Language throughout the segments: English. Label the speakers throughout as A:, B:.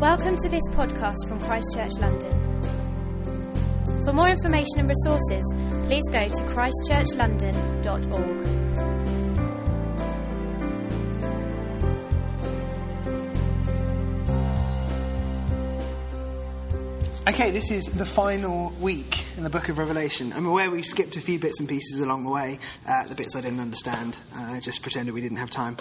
A: Welcome to this podcast from Christchurch, London. For more information and resources, please go to christchurchlondon.org.
B: Okay, this is the final week in the book of Revelation. I'm aware we've skipped a few bits and pieces along the way, the bits I didn't understand. I just pretended we didn't have time.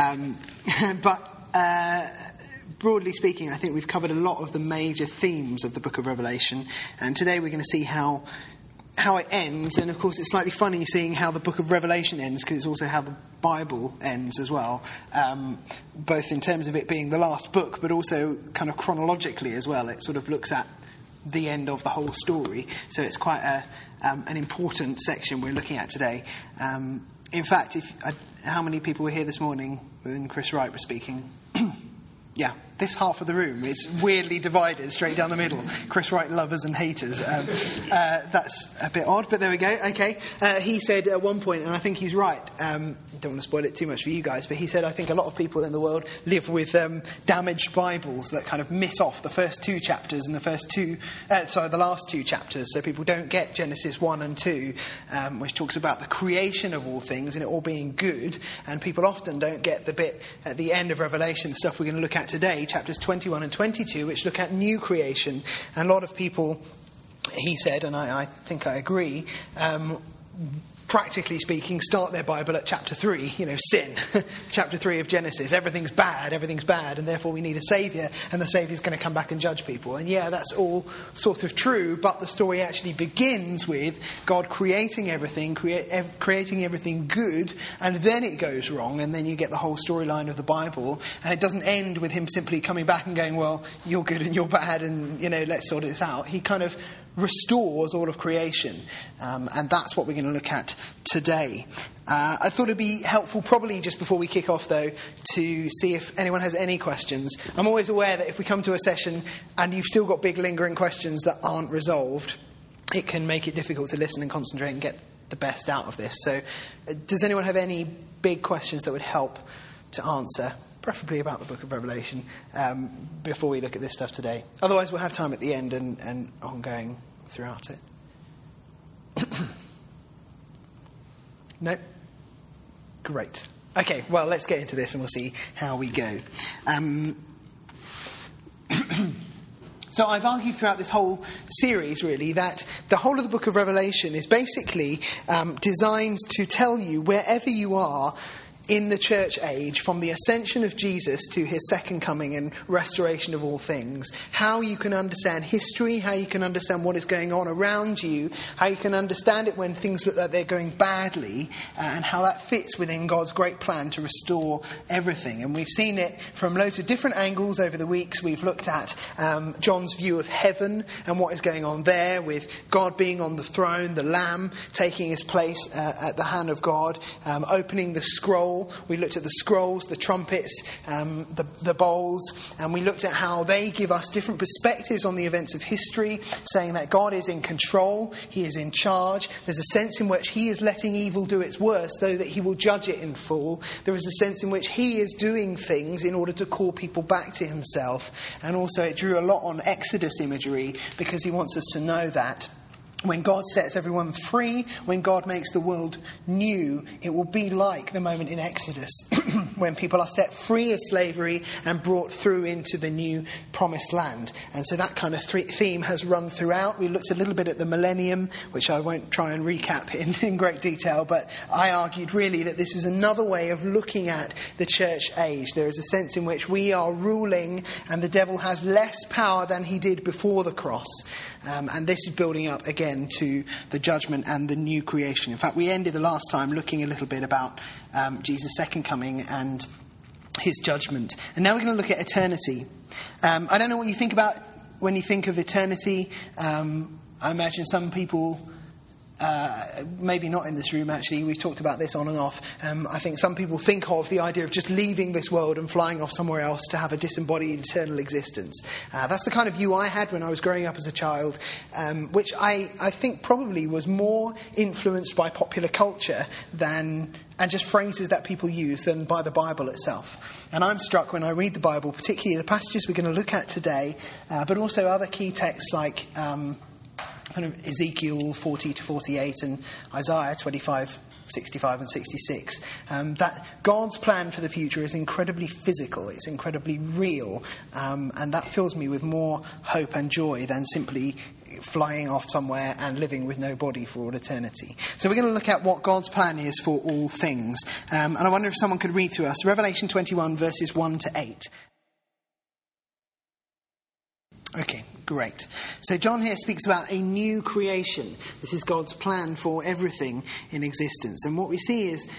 B: Broadly speaking, I think we've covered a lot of the major themes of the book of Revelation, and today we're going to see how it ends. And of course it's slightly funny seeing how the book of Revelation ends, because it's also how the Bible ends as well, both in terms of it being the last book, but also kind of chronologically as well. It sort of looks at the end of the whole story, so it's quite an important section we're looking at today. In fact, how many people were here this morning when Chris Wright was speaking? Yeah, this half of the room is weirdly divided straight down the middle. Chris Wright lovers and haters. That's a bit odd, but there we go. Okay. He said at one point, and I think he's right, don't want to spoil it too much for you guys, but he said, I think a lot of people in the world live with damaged Bibles that kind of miss off the first two chapters and the last two chapters, so people don't get Genesis 1 and 2, which talks about the creation of all things and it all being good, and people often don't get the bit at the end of Revelation, the stuff we're going to look at today, chapters 21 and 22, which look at new creation. And a lot of people, he said, and I think I agree, practically speaking, start their Bible at chapter 3, sin. Chapter 3 of Genesis. Everything's bad, and therefore we need a saviour, and the saviour's going to come back and judge people. And yeah, that's all sort of true, but the story actually begins with God creating everything, creating everything good, and then it goes wrong, and then you get the whole storyline of the Bible, and it doesn't end with him simply coming back and going, well, you're good and you're bad, and, let's sort this out. He kind of restores all of creation, and that's what we're going to look at today. I thought it'd be helpful, probably just before we kick off though, to see if anyone has any questions. I'm always aware that if we come to a session and you've still got big lingering questions that aren't resolved, it can make it difficult to listen and concentrate and get the best out of this. So does anyone have any big questions that would help to answer, preferably about the book of Revelation, before we look at this stuff today? Otherwise we'll have time at the end and ongoing throughout it. No? Great. Okay, well, let's get into this and we'll see how we go. So I've argued throughout this whole series, really, that the whole of the book of Revelation is basically designed to tell you, wherever you are in the church age, from the ascension of Jesus to his second coming and restoration of all things, how you can understand history, how you can understand what is going on around you, how you can understand it when things look like they're going badly, and how that fits within God's great plan to restore everything. And we've seen it from loads of different angles over the weeks. We've looked at John's view of heaven and what is going on there, with God being on the throne, the Lamb taking his place at the hand of God, opening the scroll. We looked at the scrolls, the trumpets, the bowls, and we looked at how they give us different perspectives on the events of history, saying that God is in control, he is in charge. There's a sense in which he is letting evil do its worst so that he will judge it in full. There is a sense in which he is doing things in order to call people back to himself. And also it drew a lot on Exodus imagery, because he wants us to know that when God sets everyone free, when God makes the world new, it will be like the moment in Exodus when people are set free of slavery and brought through into the new promised land. And so that kind of theme has run throughout. We looked a little bit at the millennium, which I won't try and recap in great detail, but I argued really that this is another way of looking at the church age. There is a sense in which we are ruling and the devil has less power than he did before the cross. And this is building up again to the judgment and the new creation. In fact, we ended the last time looking a little bit about Jesus' second coming and his judgment. And now we're going to look at eternity. I don't know what you think about when you think of eternity. I imagine some people maybe not in this room actually, we've talked about this on and off. I think some people think of the idea of just leaving this world and flying off somewhere else to have a disembodied eternal existence. That's the kind of view I had when I was growing up as a child, which I think probably was more influenced by popular culture and just phrases that people use than by the Bible itself. And I'm struck when I read the Bible, particularly the passages we're going to look at today, but also other key texts like kind of Ezekiel 40 to 48 and Isaiah 25, 65 and 66, that God's plan for the future is incredibly physical, it's incredibly real, and that fills me with more hope and joy than simply flying off somewhere and living with no body for all eternity. So we're going to look at what God's plan is for all things. And I wonder if someone could read to us Revelation 21 verses 1 to 8. Okay, great. So John here speaks about a new creation. This is God's plan for everything in existence. And what we see is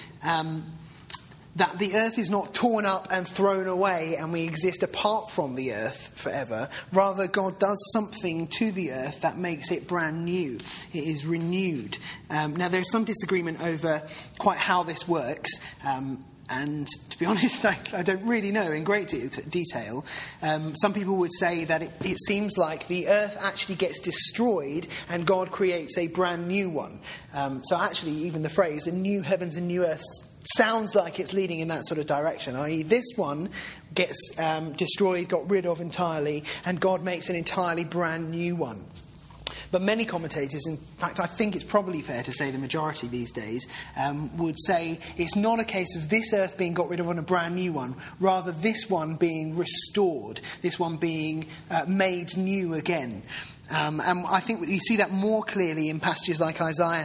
B: that the earth is not torn up and thrown away and we exist apart from the earth forever. Rather, God does something to the earth that makes it brand new. It is renewed. Now, there's some disagreement over quite how this works. And to be honest, I don't really know in great detail. Some people would say that it seems like the earth actually gets destroyed and God creates a brand new one. So actually, even the phrase, a new heavens and new earth, sounds like it's leading in that sort of direction, i.e. this one gets destroyed, got rid of entirely, and God makes an entirely brand new one. But many commentators, in fact I think it's probably fair to say the majority these days, would say it's not a case of this earth being got rid of and a brand new one, rather this one being restored, this one being made new again. And I think we see that more clearly in passages like Isaiah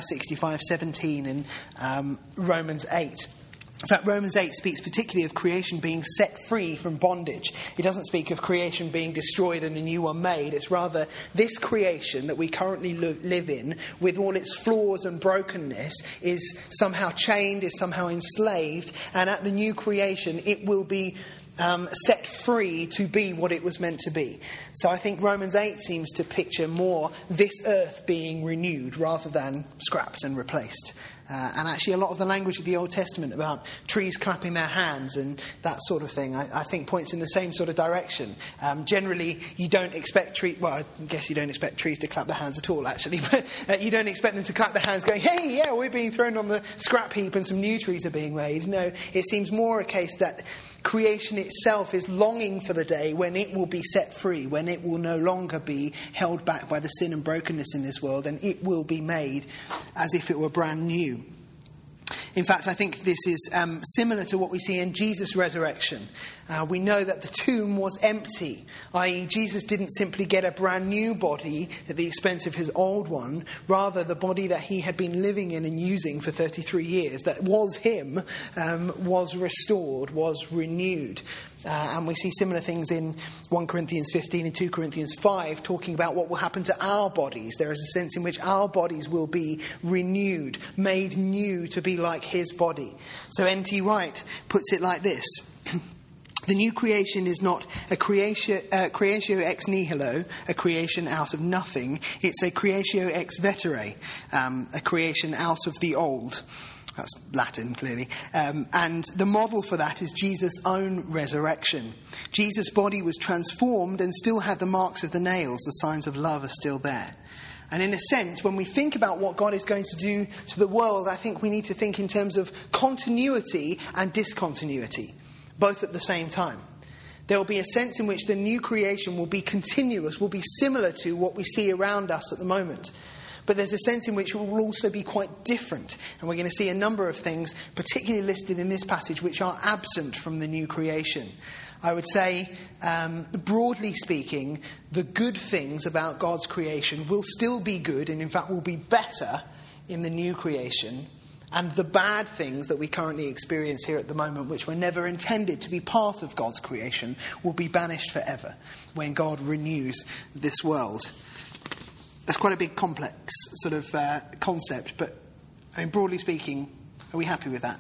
B: 65:17 and Romans 8. In fact, Romans 8 speaks particularly of creation being set free from bondage. It doesn't speak of creation being destroyed and a new one made. It's rather this creation that we currently live in, with all its flaws and brokenness, is somehow chained, is somehow enslaved, and at the new creation it will be set free to be what it was meant to be. So I think Romans 8 seems to picture more this earth being renewed rather than scrapped and replaced. And actually a lot of the language of the Old Testament about trees clapping their hands and that sort of thing, I think points in the same sort of direction. Generally, you don't expect trees... Well, I guess you don't expect trees to clap their hands at all, actually. But you don't expect them to clap their hands going, hey, yeah, we're being thrown on the scrap heap and some new trees are being made. No, it seems more a case that creation itself is longing for the day when it will be set free, when it will no longer be held back by the sin and brokenness in this world, and it will be made as if it were brand new. In fact, I think this is similar to what we see in Jesus' resurrection. We know that the tomb was empty, i.e. Jesus didn't simply get a brand new body at the expense of his old one. Rather, the body that he had been living in and using for 33 years, that was him, was restored, was renewed. And we see similar things in 1 Corinthians 15 and 2 Corinthians 5, talking about what will happen to our bodies. There is a sense in which our bodies will be renewed, made new to be like his body. So N.T. Wright puts it like this. The new creation is not a creatio ex nihilo, a creation out of nothing. It's a creatio ex vetere, a creation out of the old. That's Latin, clearly. And the model for that is Jesus' own resurrection. Jesus' body was transformed and still had the marks of the nails. The signs of love are still there. And in a sense, when we think about what God is going to do to the world, I think we need to think in terms of continuity and discontinuity, both at the same time. There will be a sense in which the new creation will be continuous, will be similar to what we see around us at the moment. But there's a sense in which it will also be quite different. And we're going to see a number of things, particularly listed in this passage, which are absent from the new creation. I would say, broadly speaking, the good things about God's creation will still be good, and in fact will be better in the new creation. And the bad things that we currently experience here at the moment, which were never intended to be part of God's creation, will be banished forever when God renews this world. That's quite a big, complex sort of concept, but I mean, broadly speaking, are we happy with that?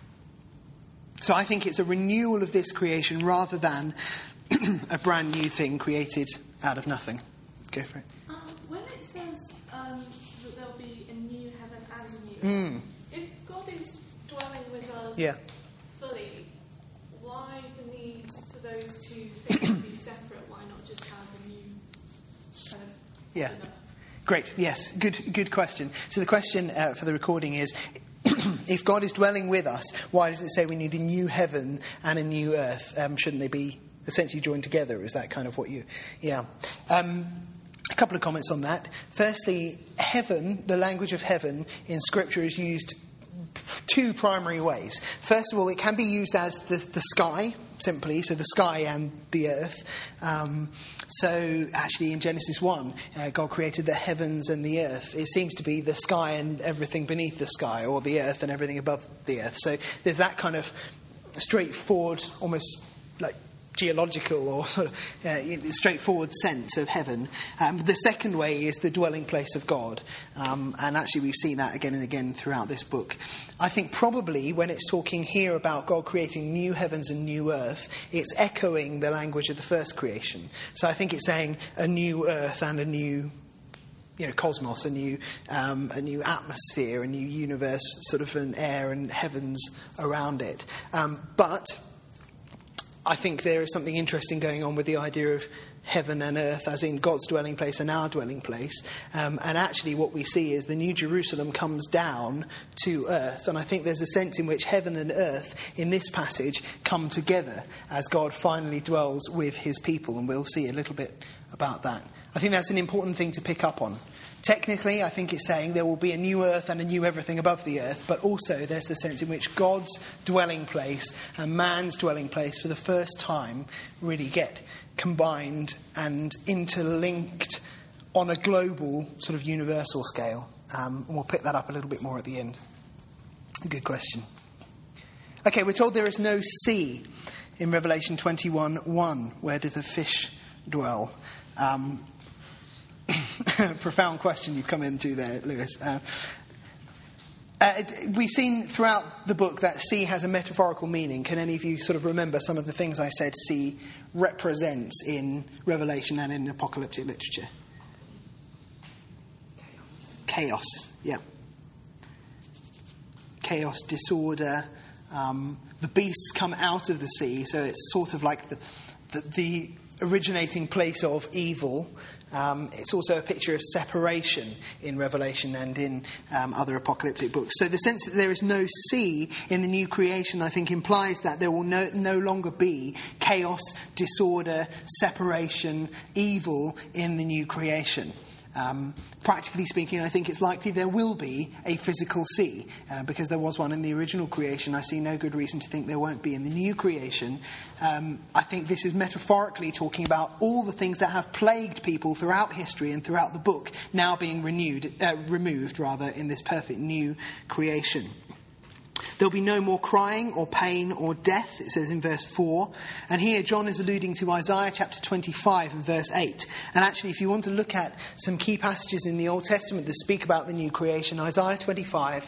B: So I think it's a renewal of this creation rather than a brand new thing created out of nothing. Go for it.
C: When it says that there'll be a new heaven and a new earth. If God is dwelling with us fully, why the need for those two things to be separate? Why not just have a new kind of...
B: Great. Yes. Good question. So the question for the recording is, if God is dwelling with us, why does it say we need a new heaven and a new earth? Shouldn't they be essentially joined together? Is that kind of what you... Yeah. A couple of comments on that. Firstly, heaven, the language of heaven in Scripture is used two primary ways. First of all, it can be used as the sky, simply, so the sky and the earth. So actually in Genesis 1, God created the heavens and the earth. It seems to be the sky and everything beneath the sky, or the earth and everything above the earth. So there's that kind of straightforward, almost like geological or sort of straightforward sense of heaven. The second way is the dwelling place of God. And actually we've seen that again and again throughout this book. I think probably when it's talking here about God creating new heavens and new earth, it's echoing the language of the first creation. So I think it's saying a new earth and a new cosmos, a new atmosphere, a new universe, sort of an air and heavens around it. But I think there is something interesting going on with the idea of heaven and earth, as in God's dwelling place and our dwelling place. And actually what we see is the New Jerusalem comes down to earth. And I think there's a sense in which heaven and earth in this passage come together as God finally dwells with his people. And we'll see a little bit about that. I think that's an important thing to pick up on. Technically, I think it's saying there will be a new earth and a new everything above the earth, but also there's the sense in which God's dwelling place and man's dwelling place for the first time really get combined and interlinked on a global sort of universal scale. And we'll pick that up a little bit more at the end. Good question. Okay, we're told there is no sea in Revelation 21:1. Where do the fish dwell? Profound question you've come into there, Lewis. We've seen throughout the book that sea has a metaphorical meaning. Can any of you sort of remember some of the things I said sea represents in Revelation and in apocalyptic literature? Chaos, yeah. Chaos, disorder. The beasts come out of the sea, so it's sort of like the originating place of evil. It's also a picture of separation in Revelation and in other apocalyptic books. So the sense that there is no sea in the new creation, I think, implies that there will no longer be chaos, disorder, separation, evil in the new creation. Practically speaking, I think it's likely there will be a physical sea, because there was one in the original creation. I see no good reason to think there won't be in the new creation. I think this is metaphorically talking about all the things that have plagued people throughout history and throughout the book now being removed in this perfect new creation. There'll be no more crying or pain or death, it says in verse 4. And here John is alluding to Isaiah chapter 25 and verse 8. And actually, if you want to look at some key passages in the Old Testament that speak about the new creation, Isaiah 25,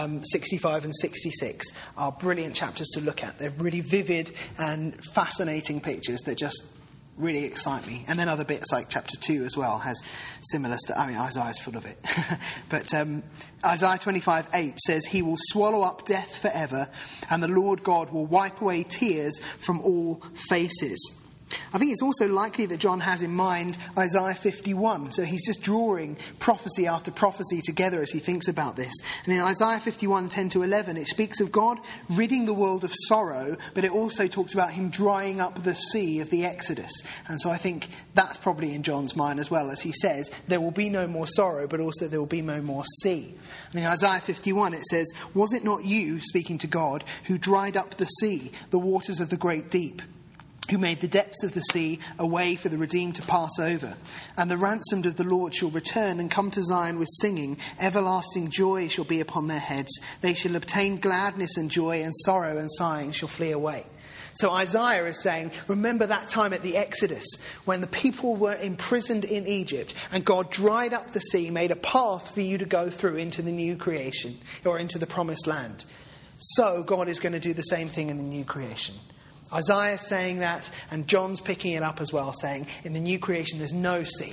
B: 65 and 66 are brilliant chapters to look at. They're really vivid and fascinating pictures that just really excite me. And then other bits like chapter 2 as well has similar stuff. I mean, Isaiah's full of it. But Isaiah 25:8 says, "He will swallow up death forever, and the Lord God will wipe away tears from all faces." I think it's also likely that John has in mind Isaiah 51. So he's just drawing prophecy after prophecy together as he thinks about this. And in Isaiah 51, 10-11, it speaks of God ridding the world of sorrow, but it also talks about him drying up the sea of the Exodus. And so I think that's probably in John's mind as well, as he says, there will be no more sorrow, but also there will be no more sea. And in Isaiah 51, it says, "Was it not you," speaking to God, "who dried up the sea, the waters of the great deep? Who made the depths of the sea a way for the redeemed to pass over? And the ransomed of the Lord shall return and come to Zion with singing. Everlasting joy shall be upon their heads. They shall obtain gladness and joy, and sorrow and sighing shall flee away." So Isaiah is saying, remember that time at the Exodus when the people were imprisoned in Egypt and God dried up the sea, made a path for you to go through into the new creation or into the promised land. So God is going to do the same thing in the new creation. Isaiah's saying that, and John's picking it up as well, saying in the new creation there's no sea.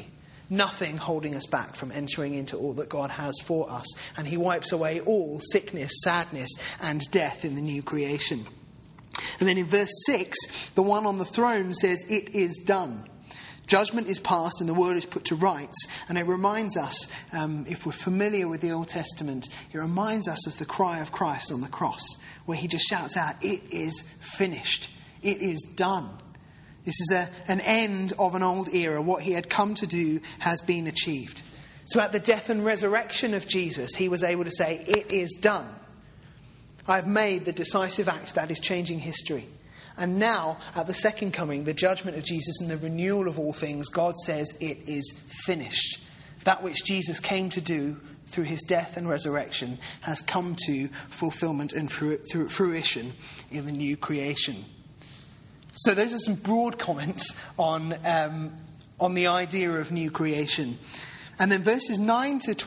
B: Nothing holding us back from entering into all that God has for us. And he wipes away all sickness, sadness, and death in the new creation. And then in verse 6, the one on the throne says, "It is done." Judgment is passed and the world is put to rights. And it reminds us, if we're familiar with the Old Testament, it reminds us of the cry of Christ on the cross, where he just shouts out, "It is finished. It is done." This is an end of an old era. What he had come to do has been achieved. So at the death and resurrection of Jesus, he was able to say, "It is done. I've made the decisive act that is changing history." And now, at the second coming, the judgment of Jesus and the renewal of all things, God says it is finished. That which Jesus came to do through his death and resurrection has come to fulfillment and fruition in the new creation. So those are some broad comments on the idea of new creation. And then verses 9 to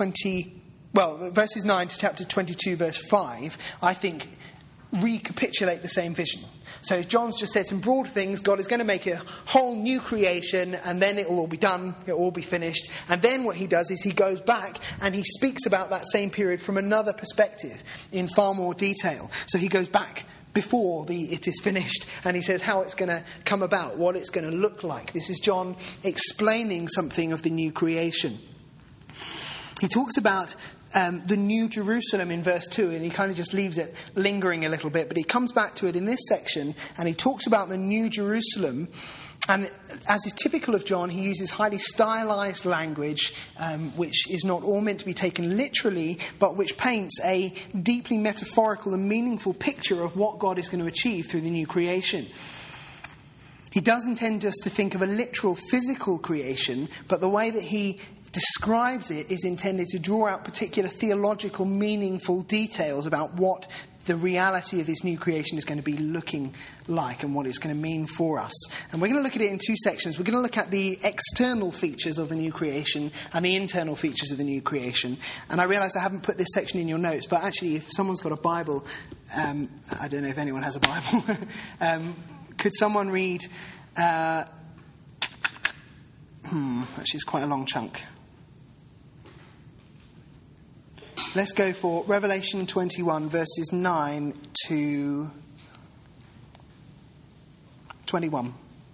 B: chapter 22, verse 5, I think recapitulate the same vision. So John's just said some broad things. God is going to make a whole new creation, and then it will all be done, it will all be finished. And then what he does is he goes back and he speaks about that same period from another perspective in far more detail. So he goes back before it is finished, and he says how it's going to come about, what it's going to look like. This is John explaining something of the new creation. He talks about the New Jerusalem in verse 2, and he kind of just leaves it lingering a little bit, but he comes back to it in this section, and he talks about the New Jerusalem. And as is typical of John, he uses highly stylized language, which is not all meant to be taken literally, but which paints a deeply metaphorical and meaningful picture of what God is going to achieve through the new creation. He does intend us to think of a literal physical creation, but the way that he describes it is intended to draw out particular theological, meaningful details about what the reality of this new creation is going to be looking like and what it's going to mean for us. And we're going to look at it in two sections. We're going to look at the external features of the new creation and the internal features of the new creation. And I realise I haven't put this section in your notes, but actually if someone's got a Bible, I don't know if anyone has a Bible, could someone read, actually it's quite a long chunk. Let's go for Revelation 21, verses 9 to 21.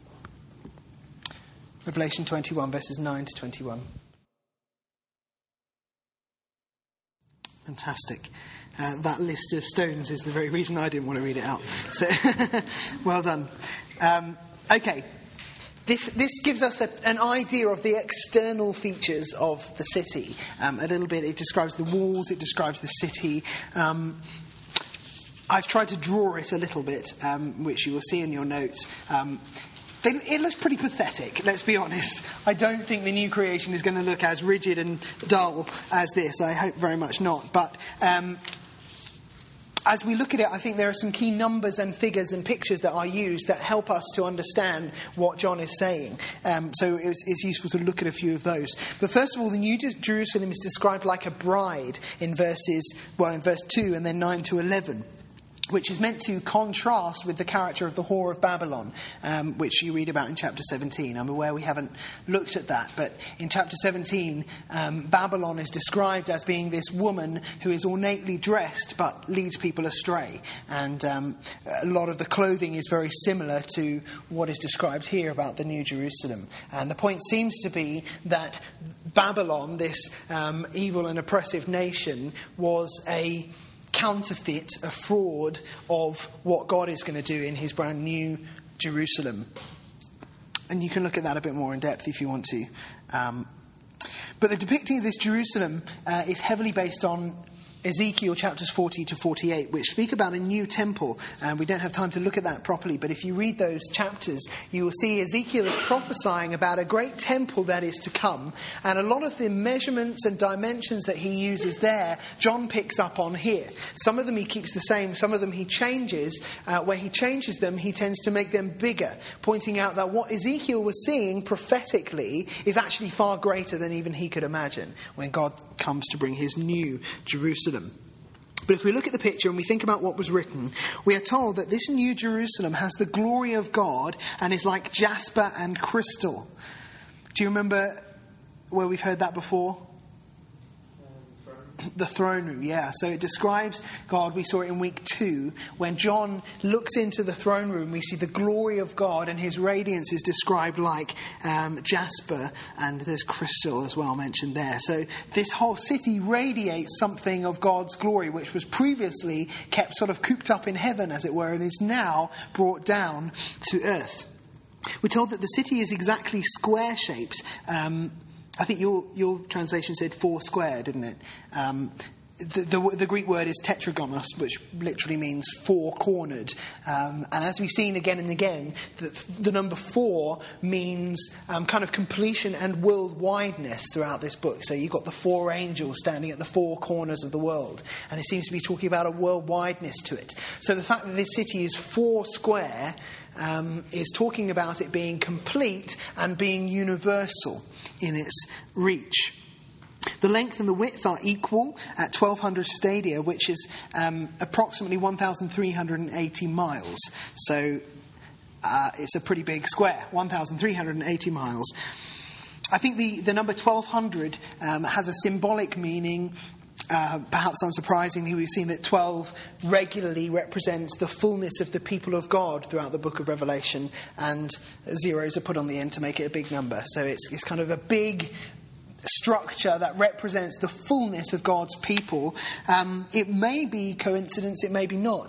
B: Revelation 21, verses 9 to 21. Fantastic. That list of stones is the very reason I didn't want to read it out. So, well done. Okay. This gives us an idea of the external features of the city. A little bit, it describes the walls, it describes the city. I've tried to draw it a little bit, which you will see in your notes. It looks pretty pathetic, let's be honest. I don't think the new creation is going to look as rigid and dull as this. I hope very much not. But as we look at it, I think there are some key numbers and figures and pictures that are used that help us to understand what John is saying. So it's useful to look at a few of those. But first of all, the New Jerusalem is described like a bride in verse 2 and then 9 to 11. Which is meant to contrast with the character of the whore of Babylon, which you read about in chapter 17. I'm aware we haven't looked at that, but in chapter 17, Babylon is described as being this woman who is ornately dressed but leads people astray. And a lot of the clothing is very similar to what is described here about the New Jerusalem. And the point seems to be that Babylon, this evil and oppressive nation, was a counterfeit, a fraud of what God is going to do in his brand new Jerusalem. And you can look at that a bit more in depth if you want to. But the depicting of this Jerusalem is heavily based on Ezekiel chapters 40 to 48, which speak about a new temple. And we don't have time to look at that properly, but if you read those chapters, you will see Ezekiel is prophesying about a great temple that is to come. And a lot of the measurements and dimensions that he uses there, John picks up on here. Some of them he keeps the same, some of them he changes. Where he changes them, he tends to make them bigger, pointing out that what Ezekiel was seeing prophetically is actually far greater than even he could imagine when God comes to bring his new Jerusalem. But if we look at the picture and we think about what was written, we are told that this new Jerusalem has the glory of God and is like jasper and crystal. Do you remember where we've heard that before? The throne room, yeah. So it describes God. We saw it in week 2. When John looks into the throne room, we see the glory of God, and his radiance is described like jasper, and there's crystal as well mentioned there. So this whole city radiates something of God's glory, which was previously kept sort of cooped up in heaven, as it were, and is now brought down to earth. We're told that the city is exactly square-shaped. I think your translation said 4 square, didn't it? The Greek word is tetragonos, which literally means 4-cornered. And as we've seen again and again, the number 4 means kind of completion and world-wideness throughout this book. So you've got the 4 angels standing at the 4 corners of the world. And it seems to be talking about a world-wideness to it. So the fact that this city is 4 square is talking about it being complete and being universal in its reach. The length and the width are equal at 1,200 stadia, which is approximately 1,380 miles. So it's a pretty big square, 1,380 miles. I think the number 1,200 has a symbolic meaning. Perhaps unsurprisingly, we've seen that 12 regularly represents the fullness of the people of God throughout the book of Revelation, and zeros are put on the end to make it a big number. So it's kind of a big structure that represents the fullness of God's people. It may be coincidence, it may be not.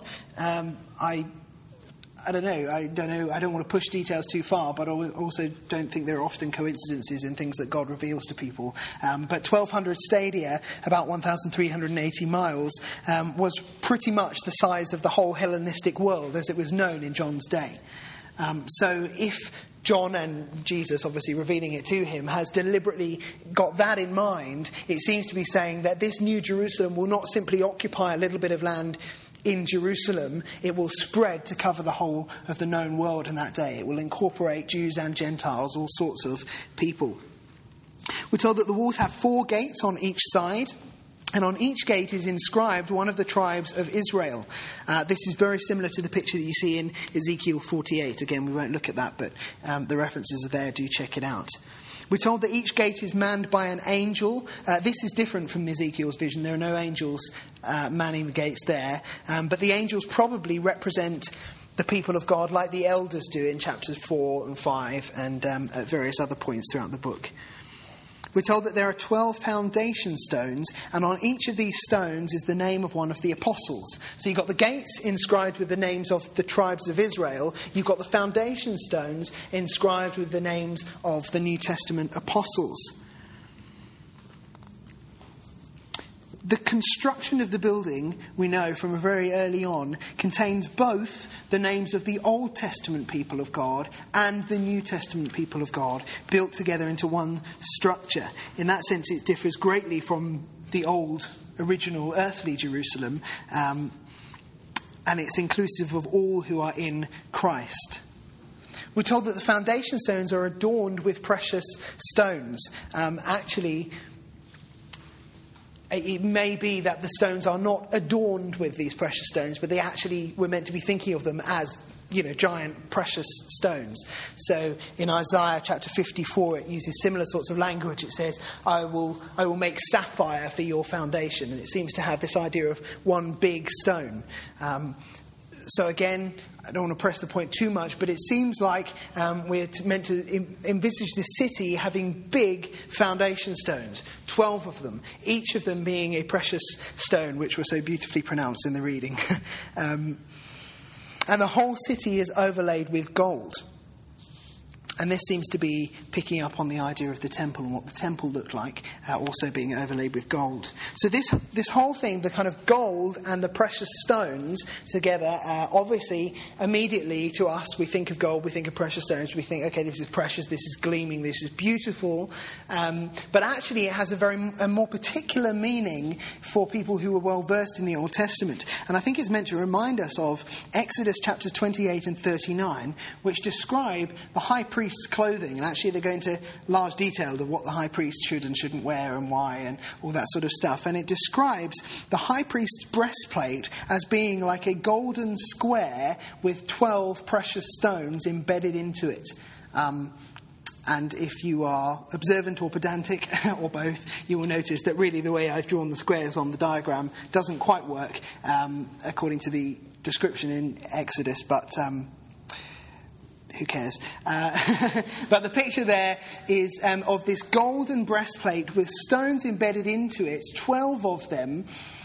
B: I don't know. I don't want to push details too far, but I also don't think there are often coincidences in things that God reveals to people. But 1,200 stadia, about 1,380 miles, was pretty much the size of the whole Hellenistic world as it was known in John's day. So if John, and Jesus obviously revealing it to him, has deliberately got that in mind, it seems to be saying that this new Jerusalem will not simply occupy a little bit of land in Jerusalem. It will spread to cover the whole of the known world in that day. It will incorporate Jews and Gentiles, all sorts of people. We're told that the walls have 4 gates on each side, and on each gate is inscribed one of the tribes of Israel. This is very similar to the picture that you see in Ezekiel 48. Again, we won't look at that, but the references are there. Do check it out. We're told that each gate is manned by an angel. This is different from Ezekiel's vision. There are no angels manning the gates there. But the angels probably represent the people of God like the elders do in chapters 4 and 5 and at various other points throughout the book. We're told that there are 12 foundation stones, and on each of these stones is the name of one of the apostles. So you've got the gates inscribed with the names of the tribes of Israel. You've got the foundation stones inscribed with the names of the New Testament apostles. The construction of the building, we know from very early on, contains both the names of the Old Testament people of God and the New Testament people of God built together into one structure. In that sense, it differs greatly from the old, original, earthly Jerusalem, and it's inclusive of all who are in Christ. We're told that the foundation stones are adorned with precious stones. It may be that the stones are not adorned with these precious stones, but they actually were meant to be thinking of them as, giant precious stones. So in Isaiah chapter 54, it uses similar sorts of language. It says, I will make sapphire for your foundation. And it seems to have this idea of one big stone. So again, I don't want to press the point too much, but it seems like we're meant to envisage the city having big foundation stones, 12 of them, each of them being a precious stone, which was so beautifully pronounced in the reading. And the whole city is overlaid with gold. And this seems to be picking up on the idea of the temple and what the temple looked like, also being overlaid with gold. So this whole thing, the kind of gold and the precious stones together, obviously, immediately to us, we think of gold, we think of precious stones, we think, okay, this is precious, this is gleaming, this is beautiful. But actually it has a more particular meaning for people who are well versed in the Old Testament. And I think it's meant to remind us of Exodus chapters 28 and 39, which describe the high priest's clothing, and actually they go into large detail of what the high priest should and shouldn't wear and why and all that sort of stuff. And it describes the high priest's breastplate as being like a golden square with 12 precious stones embedded into it. And if you are observant or pedantic, or both, you will notice that really the way I've drawn the squares on the diagram doesn't quite work according to the description in Exodus, but who cares? But the picture there is of this golden breastplate with stones embedded into it, 12 of them.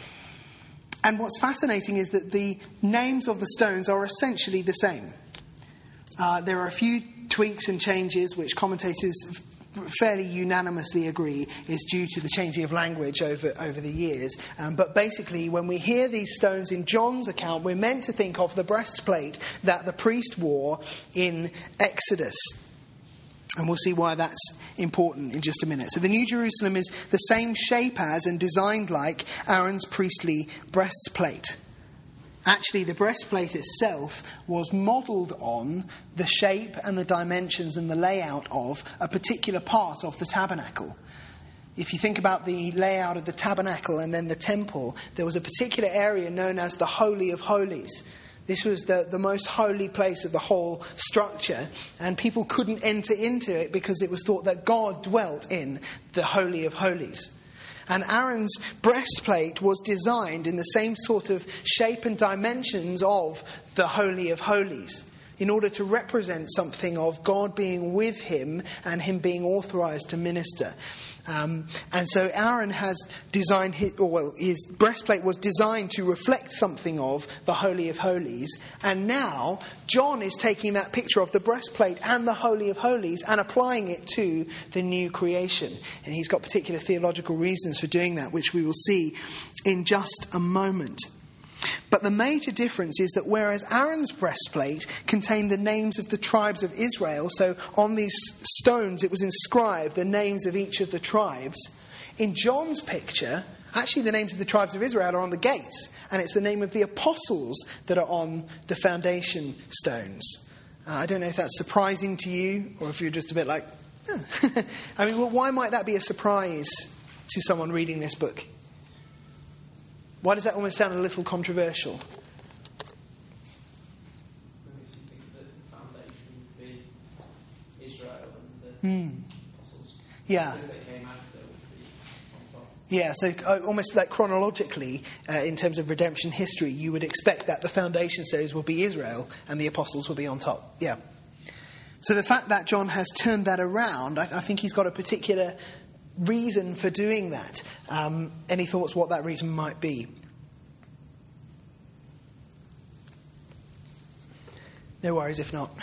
B: And what's fascinating is that the names of the stones are essentially the same. There are a few tweaks and changes which commentators fairly unanimously agree is due to the changing of language over the years. But basically, when we hear these stones in John's account, we're meant to think of the breastplate that the priest wore in Exodus. And we'll see why that's important in just a minute. So the New Jerusalem is the same shape as and designed like Aaron's priestly breastplate. Actually, the breastplate itself was modelled on the shape and the dimensions and the layout of a particular part of the tabernacle. If you think about the layout of the tabernacle and then the temple, there was a particular area known as the Holy of Holies. This was the most holy place of the whole structure, and people couldn't enter into it because it was thought that God dwelt in the Holy of Holies. And Aaron's breastplate was designed in the same sort of shape and dimensions of the Holy of Holies, in order to represent something of God being with him and him being authorized to minister. And so Aaron has designed his breastplate was designed to reflect something of the Holy of Holies. And now John is taking that picture of the breastplate and the Holy of Holies and applying it to the new creation. And he's got particular theological reasons for doing that, which we will see in just a moment. But the major difference is that whereas Aaron's breastplate contained the names of the tribes of Israel, so on these stones it was inscribed the names of each of the tribes, in John's picture, actually the names of the tribes of Israel are on the gates, and it's the name of the apostles that are on the foundation stones. I don't know if that's surprising to you, or if you're just a bit like, I mean, well, why might that be a surprise to someone reading this book? Why does that almost sound a little controversial?
D: Because you think that the foundation would be Israel and the apostles.
B: Yeah.
D: Because they came after, would be on top.
B: Yeah, so almost like chronologically, in terms of redemption history, you would expect that the foundation stones will be Israel and the apostles will be on top. Yeah. So the fact that John has turned that around, I think he's got a particular reason for doing that. Any thoughts what that reason might be? No worries if not.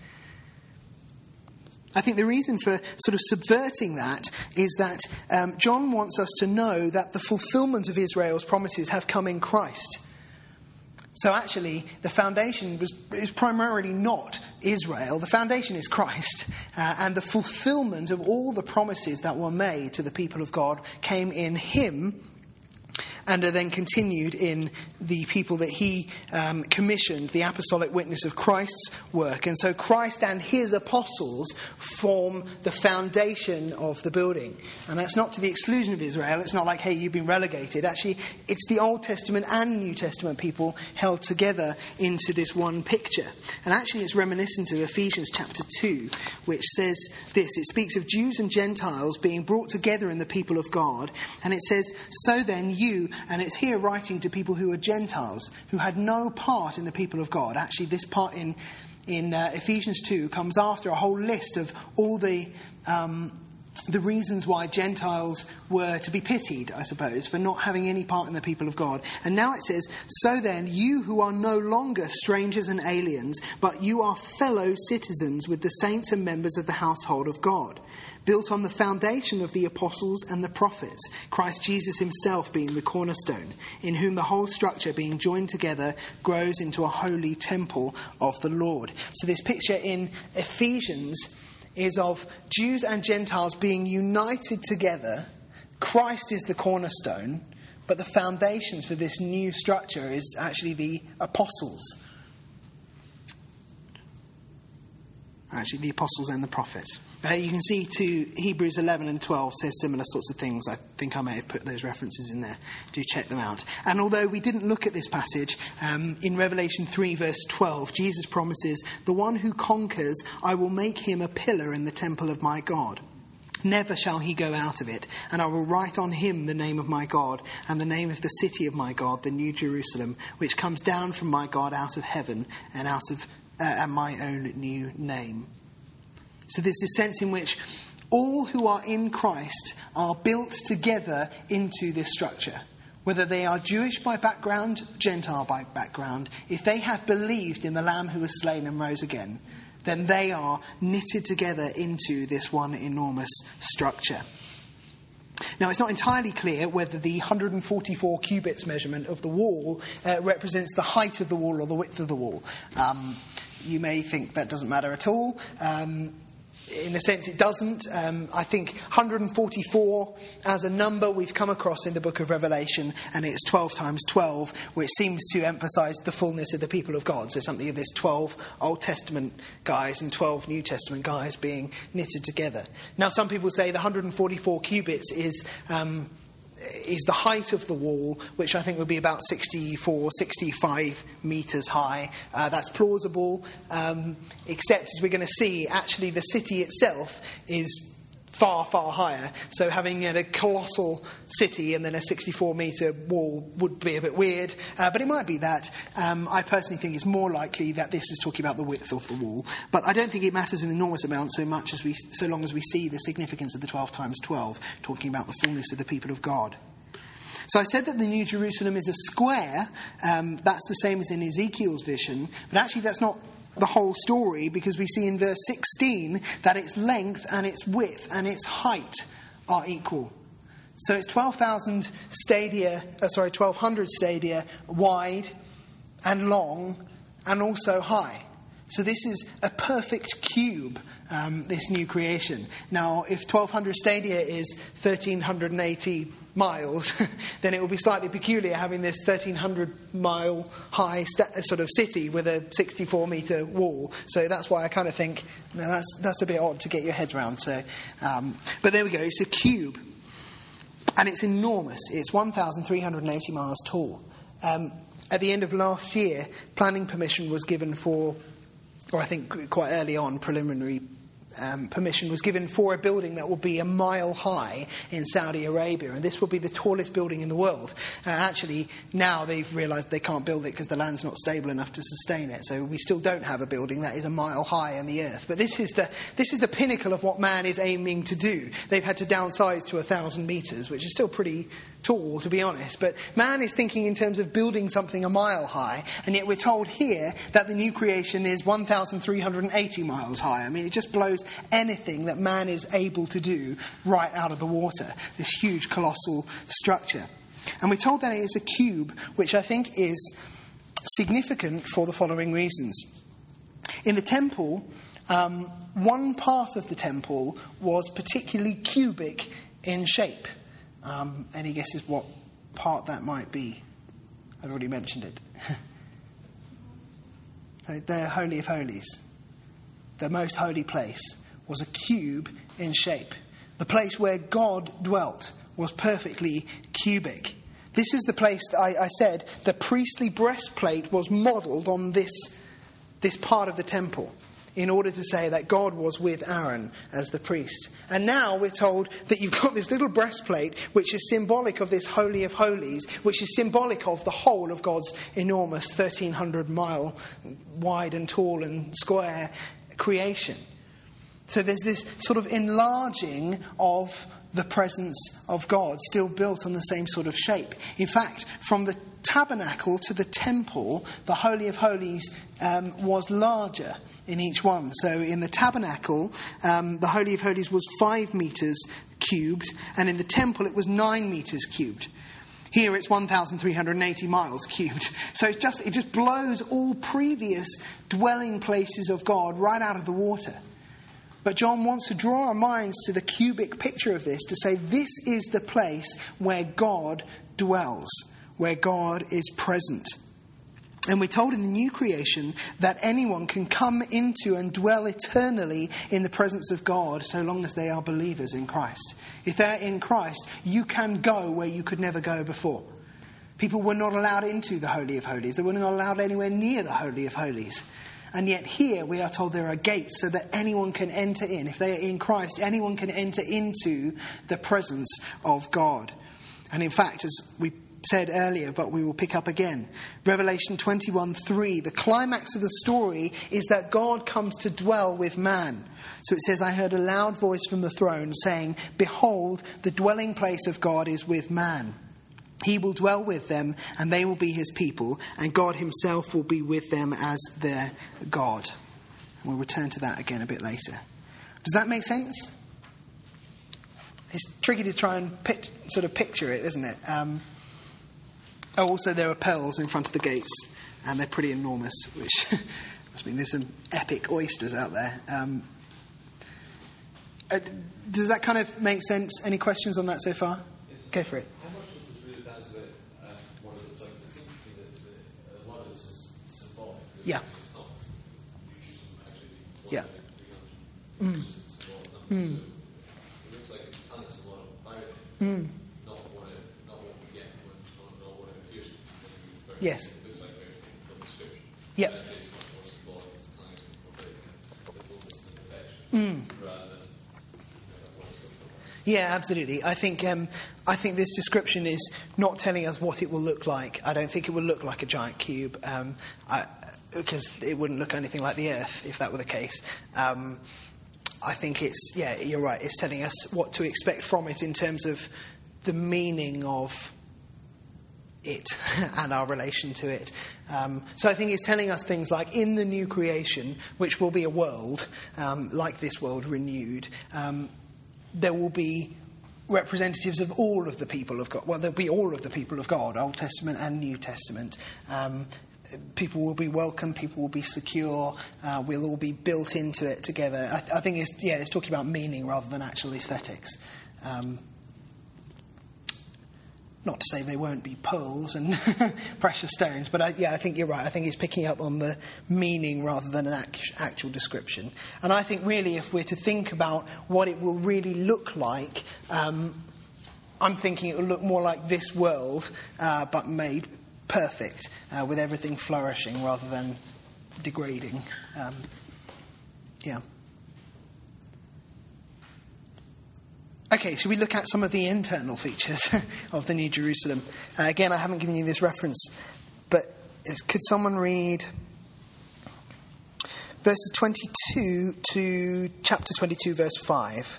B: I think the reason for sort of subverting that is that John wants us to know that the fulfillment of Israel's promises have come in Christ. So actually, the foundation is primarily not Israel. The foundation is Christ. And the fulfillment of all the promises that were made to the people of God came in him and are then continued in the people that he commissioned, the apostolic witness of Christ's work. And so Christ and his apostles form the foundation of the building. And that's not to the exclusion of Israel. It's not like, hey, you've been relegated. Actually, it's the Old Testament and New Testament people held together into this one picture. And actually, it's reminiscent of Ephesians chapter 2, which says this. It speaks of Jews and Gentiles being brought together in the people of God. And it says, so then you... And it's here writing to people who are Gentiles, who had no part in the people of God. Actually, this part in Ephesians 2 comes after a whole list of all the reasons why Gentiles were to be pitied, I suppose, for not having any part in the people of God. And now it says, so then, you who are no longer strangers and aliens, but you are fellow citizens with the saints and members of the household of God, built on the foundation of the apostles and the prophets, Christ Jesus himself being the cornerstone, in whom the whole structure being joined together grows into a holy temple of the Lord. So this picture in Ephesians is of Jews and Gentiles being united together. Christ is the cornerstone, but the foundations for this new structure is actually the apostles. Actually, the apostles and the prophets. You can see to Hebrews 11 and 12 says similar sorts of things. I think I may have put those references in there. Do check them out. And although we didn't look at this passage, in Revelation 3 verse 12, Jesus promises, "The one who conquers, I will make him a pillar in the temple of my God. Never shall he go out of it, and I will write on him the name of my God and the name of the city of my God, the New Jerusalem, which comes down from my God out of heaven and out of and my own new name." So there's this sense in which all who are in Christ are built together into this structure. Whether they are Jewish by background, Gentile by background, if they have believed in the Lamb who was slain and rose again, then they are knitted together into this one enormous structure. Now, it's not entirely clear whether the 144 cubits measurement of the wall represents the height of the wall or the width of the wall. You may think that doesn't matter at all. In a sense, it doesn't. I think 144 as a number we've come across in the book of Revelation, and it's 12 times 12, which seems to emphasise the fullness of the people of God. So something of this 12 Old Testament guys and 12 New Testament guys being knitted together. Now, some people say the 144 cubits is the height of the wall, which I think would be about 64, 65 metres high. That's plausible, except as we're going to see, actually the city itself is far, far higher. So having a colossal city and then a 64-metre wall would be a bit weird, but it might be that. I personally think it's more likely that this is talking about the width of the wall, but I don't think it matters an enormous amount so long as we see the significance of the 12 times 12, talking about the fullness of the people of God. So I said that the New Jerusalem is a square. That's the same as in Ezekiel's vision, but actually that's not the whole story, because we see in verse 16 that its length and its width and its height are equal. So it's 1,200 stadia wide and long and also high. So this is a perfect cube, this new creation. Now, if 1,200 stadia is 1,380 miles, then it will be slightly peculiar having this 1,300-mile high sort of city with a 64-metre wall. So that's why I kind of think, no, that's a bit odd to get your heads around. So, but there we go. It's a cube, and it's enormous. It's 1,380 miles tall. At the end of last year, planning permission was given for, or I think quite early on, preliminary permission was given for a building that will be 1 mile high in Saudi Arabia, and this will be the tallest building in the world. Actually, now they've realised they can't build it because the land's not stable enough to sustain it, so we still don't have a building that is 1 mile high in the earth. But this is the pinnacle of what man is aiming to do. They've had to downsize to 1,000 metres, which is still pretty tall, to be honest, but man is thinking in terms of building something 1 mile high, and yet we're told here that the new creation is 1,380 miles high. I mean, it just blows anything that man is able to do right out of the water, this huge colossal structure. And we're told that it is a cube, which I think is significant for the following reasons. In the temple, one part of the temple was particularly cubic in shape. Any guesses what part that might be? I've already mentioned it. So the Holy of Holies, the most holy place, was a cube in shape. The place where God dwelt was perfectly cubic. This is the place that I said the priestly breastplate was modelled on this part of the temple, in order to say that God was with Aaron as the priest. And now we're told that you've got this little breastplate which is symbolic of this Holy of Holies, which is symbolic of the whole of God's enormous 1,300-mile wide and tall and square creation. So there's this sort of enlarging of the presence of God, still built on the same sort of shape. In fact, from the tabernacle to the temple, the Holy of Holies was larger in each one. So in the tabernacle, the Holy of Holies was 5 metres cubed, and in the temple it was 9 metres cubed. Here it's 1,380 miles cubed. So it just blows all previous dwelling places of God right out of the water. But John wants to draw our minds to the cubic picture of this, to say this is the place where God dwells, where God is present. And we're told in the new creation that anyone can come into and dwell eternally in the presence of God so long as they are believers in Christ. If they're in Christ, you can go where you could never go before. People were not allowed into the Holy of Holies. They were not allowed anywhere near the Holy of Holies. And yet here we are told there are gates so that anyone can enter in. If they are in Christ, anyone can enter into the presence of God. And in fact, as we said earlier, but we will pick up again, Revelation 21:3, the climax of the story is that God comes to dwell with man. So it says, I heard a loud voice from the throne saying, behold, the dwelling place of God is with man. He will dwell with them, and they will be his people, and God himself will be with them as their God. We'll return to that again a bit later. Does that make sense? It's tricky to try and sort of picture it, isn't it? Also, there are pearls in front of the gates, and they're pretty enormous, which must mean there's some epic oysters out there. Does that kind of make sense? Any questions on that so far?
E: Yes.
B: Go for it.
E: How much is this really down to what it looks like? It seems to me that a lot of this is symbolic.
B: Yeah.
E: It's not usually actually.
B: Yeah.
E: It's just symbolic. So it looks like it's a lot about it. Not what we get, not what it appears to be.
B: Yes.
E: It looks like everything from the scripture.
B: Yep.
E: It's much more symbolic. It's tying to the fullness and perfection rather than what it's going for.
B: Yeah, absolutely. I think this description is not telling us what it will look like. I don't think it will look like a giant cube, because it wouldn't look anything like the Earth if that were the case. I think you're right. It's telling us what to expect from it in terms of the meaning of it and our relation to it. So I think it's telling us things like in the new creation, which will be a world like this world renewed, there will be representatives of all of the people of God. Well, there'll be all of the people of God, Old Testament and New Testament. People will be welcome, people will be secure, we'll all be built into it together. I think it's talking about meaning rather than actual aesthetics. Not to say they won't be pearls and precious stones, but I think you're right. I think it's picking up on the meaning rather than an actual description. And I think really if we're to think about what it will really look like, I'm thinking it will look more like this world, but made perfect, with everything flourishing rather than degrading. Okay, should we look at some of the internal features of the New Jerusalem? Again, I haven't given you this reference, but could someone read verses 22 to chapter 22, verse 5?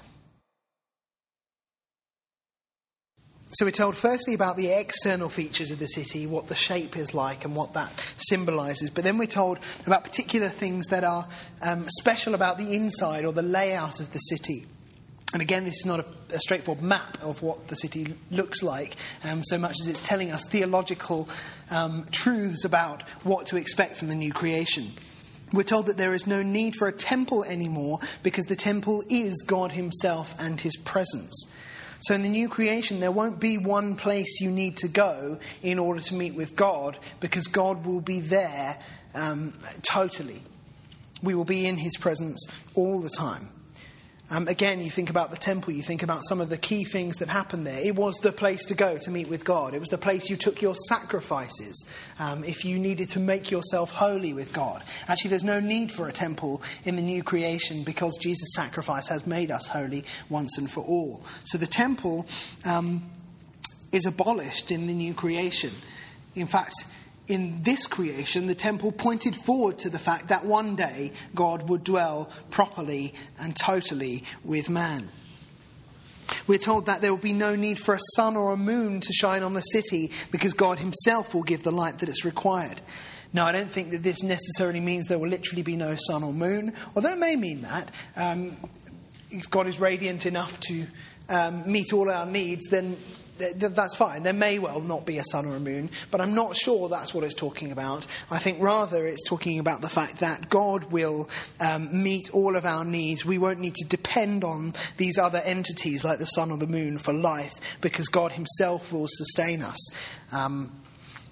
B: So we're told firstly about the external features of the city, what the shape is like and what that symbolises. But then we're told about particular things that are special about the inside or the layout of the city. And again, this is not a straightforward map of what the city looks like, so much as it's telling us theological truths about what to expect from the new creation. We're told that there is no need for a temple anymore because the temple is God himself and his presence. So in the new creation, there won't be one place you need to go in order to meet with God, because God will be there totally. We will be in his presence all the time. Again, you think about the temple, you think about some of the key things that happened there. It was the place to go to meet with God. It was the place you took your sacrifices if you needed to make yourself holy with God. Actually, there's no need for a temple in the new creation because Jesus' sacrifice has made us holy once and for all. So the temple is abolished in the new creation. In fact, in this creation, the temple pointed forward to the fact that one day God would dwell properly and totally with man. We're told that there will be no need for a sun or a moon to shine on the city because God himself will give the light that is required. Now, I don't think that this necessarily means there will literally be no sun or moon, although it may mean that. If God is radiant enough to meet all our needs, then that's fine. There may well not be a sun or a moon, but I'm not sure that's what it's talking about. I think rather it's talking about the fact that God will meet all of our needs. We won't need to depend on these other entities like the sun or the moon for life, because God himself will sustain us.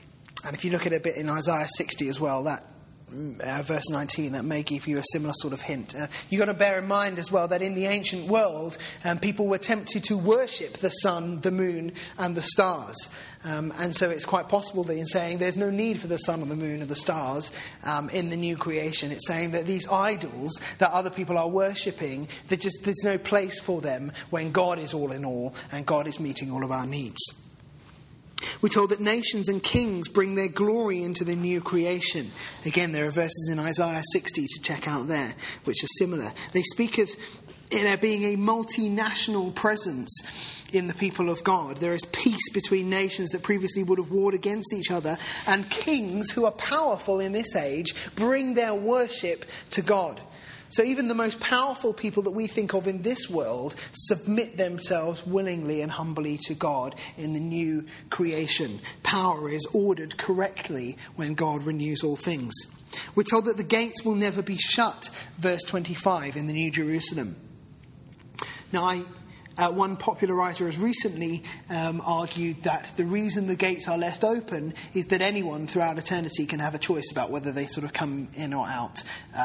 B: And if you look at it a bit in Isaiah 60 as well, that verse 19, that may give you a similar sort of hint. You've got to bear in mind as well that in the ancient world, people were tempted to worship the sun, the moon, and the stars. And so it's quite possible that in saying there's no need for the sun or the moon or the stars in the new creation, it's saying that these idols that other people are worshipping, there's no place for them when God is all in all and God is meeting all of our needs. We're told that nations and kings bring their glory into the new creation. Again, there are verses in Isaiah 60 to check out there, which are similar. They speak of there being a multinational presence in the people of God. There is peace between nations that previously would have warred against each other, and kings who are powerful in this age bring their worship to God. So even the most powerful people that we think of in this world submit themselves willingly and humbly to God in the new creation. Power is ordered correctly when God renews all things. We're told that the gates will never be shut, verse 25, in the New Jerusalem. Now, one popular writer has recently argued that the reason the gates are left open is that anyone throughout eternity can have a choice about whether they sort of come in or out.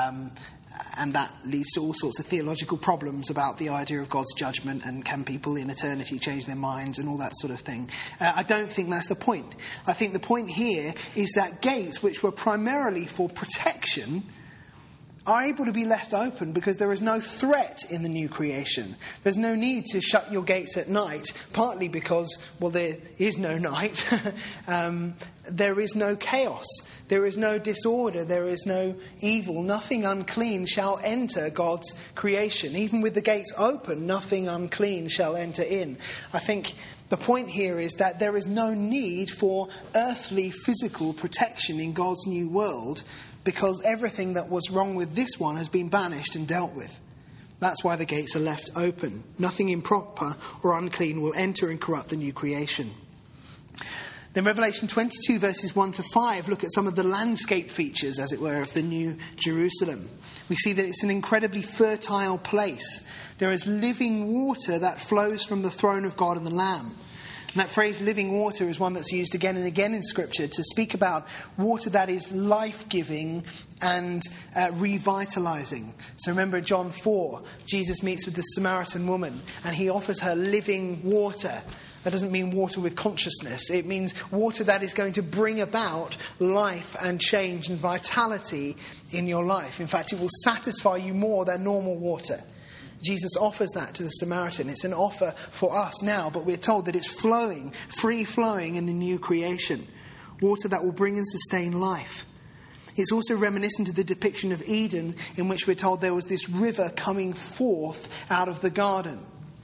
B: And that leads to all sorts of theological problems about the idea of God's judgment and can people in eternity change their minds and all that sort of thing. I don't think that's the point. I think the point here is that gates, which were primarily for protection, are able to be left open because there is no threat in the new creation. There's no need to shut your gates at night, partly because, well, there is no night. There is no chaos. There is no disorder. There is no evil. Nothing unclean shall enter God's creation. Even with the gates open, nothing unclean shall enter in. I think the point here is that there is no need for earthly physical protection in God's new world, because everything that was wrong with this one has been banished and dealt with. That's why the gates are left open. Nothing improper or unclean will enter and corrupt the new creation. Then Revelation 22 verses 1 to 5 look at some of the landscape features, as it were, of the New Jerusalem. We see that it's an incredibly fertile place. There is living water that flows from the throne of God and the Lamb. And that phrase living water is one that's used again and again in Scripture to speak about water that is life-giving and revitalizing. So remember John 4, Jesus meets with the Samaritan woman and he offers her living water. That doesn't mean water with consciousness. It means water that is going to bring about life and change and vitality in your life. In fact, it will satisfy you more than normal water. Jesus offers that to the Samaritan. It's an offer for us now, but we're told that it's flowing, free-flowing in the new creation. Water that will bring and sustain life. It's also reminiscent of the depiction of Eden, in which we're told there was this river coming forth out of the garden.